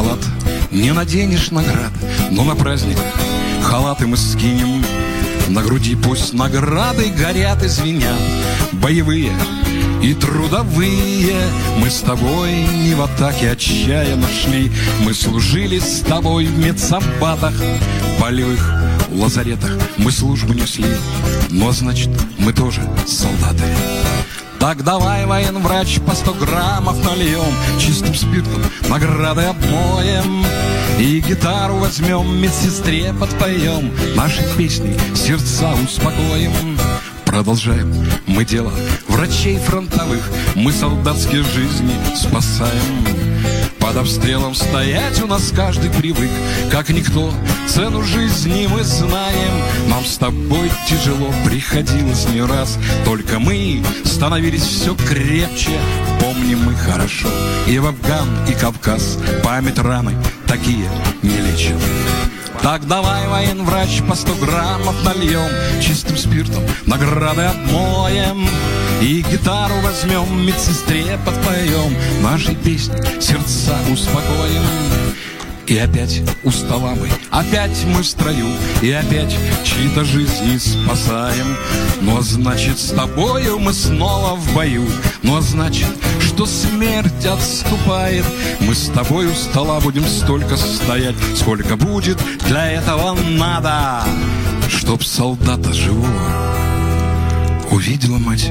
халат не наденешь наград, но на праздник халаты мы скинем. На груди пусть награды горят и звенят, боевые и трудовые. Мы с тобой не в атаке отчаянно шли, мы служили с тобой в медсамбатах, полевых лазаретах мы службу несли, но значит мы тоже солдаты. Так давай, военврач, по 100 граммов нальем, чистым спиртом награды обмоем, и гитару возьмем, медсестре подпоем, нашей песней сердца успокоим. Продолжаем мы дело врачей фронтовых, мы солдатские жизни спасаем. Под обстрелом стоять у нас каждый привык, как никто цену жизни мы знаем. Нам с тобой тяжело приходилось не раз, только мы становились все крепче. Помним мы хорошо и в Афган, и Кавказ, память раны такие не лечат. Так давай, военврач, по 100 граммов нальем, чистым спиртом награды обмоем, и гитару возьмем, медсестре подпоем, нашей песни сердца успокоим. И опять устала мы, опять мы в строю, и опять чьи-то жизни спасаем. Ну а значит, с тобою мы снова в бою, ну а значит, что смерть отступает. Мы с тобой у стола будем столько стоять, сколько будет для этого надо, чтоб солдата живого увидела мать.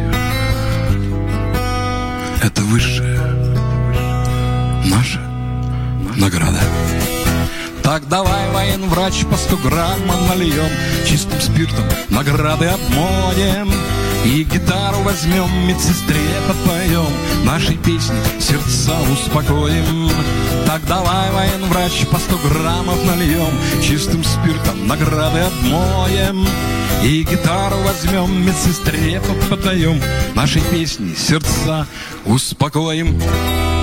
Это высшая наша награда. Так давай, военврач, по 100 граммов нальем, чистым спиртом награды обмоем, и гитару возьмем, медсестре подпоем, нашей песни сердца успокоим. Так давай, военврач, по 100 граммов нальем, чистым спиртом награды обмоем, и гитару возьмем, медсестре подпоем, нашей песни сердца успокоим.